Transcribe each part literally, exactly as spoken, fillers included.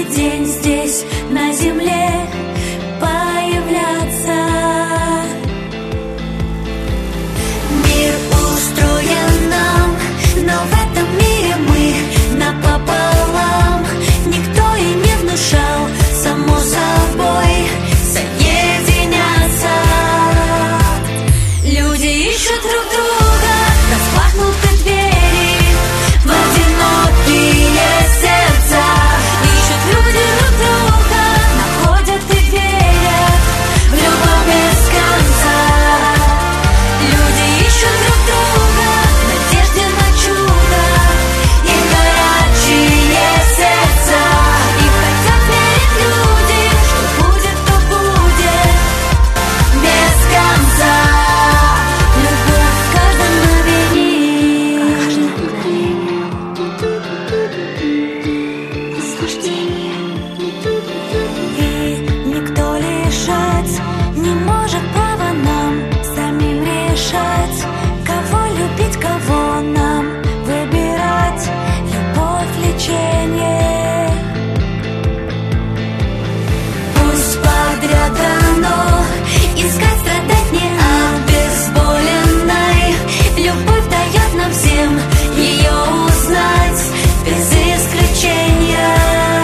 каждый день здесь, на земле, появляться. Мир устроен нам, но в этом мире мы напополам. Никто и не внушал, само собой, соединяться. Люди ищут друг друга, распахнуты двери в одинокие сердца. Ищут люди друг друга, находят и верят в любовь без конца. Люди ищут друг друга в надежде на чудо и горячие сердца. И хотят верить люди, что будет, то будет без конца. Любовь в каждом мгновении, наслаждение. И никто лишать не может права нам самим решать, кого любить, кого нам выбирать. Любовь, лечение. Пусть подряд дано искать, страдать не обезболенной. Любовь дает нам всем ее узнать без исключения.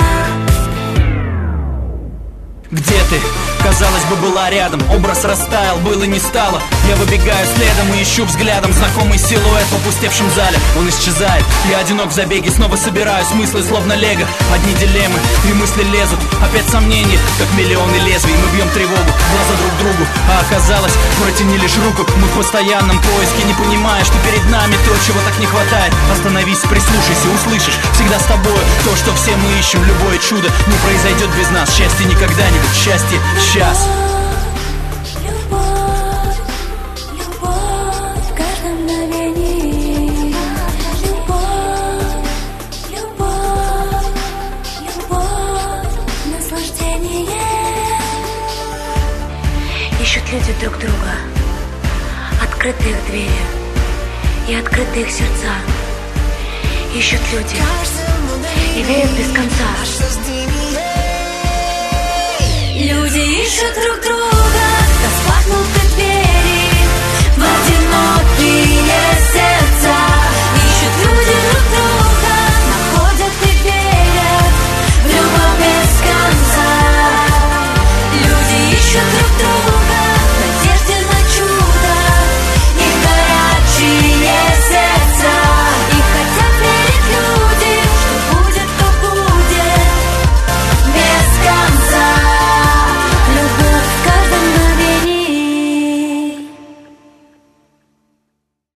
Где ты? Казалось бы, была рядом. Образ растаял, было не стало. Я выбегаю следом и ищу взглядом знакомый силуэт в опустевшем зале. Он исчезает, я одинок в забеге. Снова собираю смыслы, словно лего. Одни дилеммы, и мысли лезут. Опять сомнения, как миллионы лезвий. Мы бьем тревогу, в глаза друг другу. А оказалось, протяни лишь руку. Мы в постоянном поиске, не понимая, что перед нами то, чего так не хватает. Остановись, прислушайся, услышишь. Всегда с тобой то, что все мы ищем. Любое чудо не произойдет без нас. Счастье не когда-нибудь, счастье сейчас. Любовь, любовь в каждом мгновении. Любовь, любовь, любовь, наслаждение. Ищут люди друг друга, открытые их двери и открытые их сердца. Ищут люди и верят без конца. Люди ищут друг друга.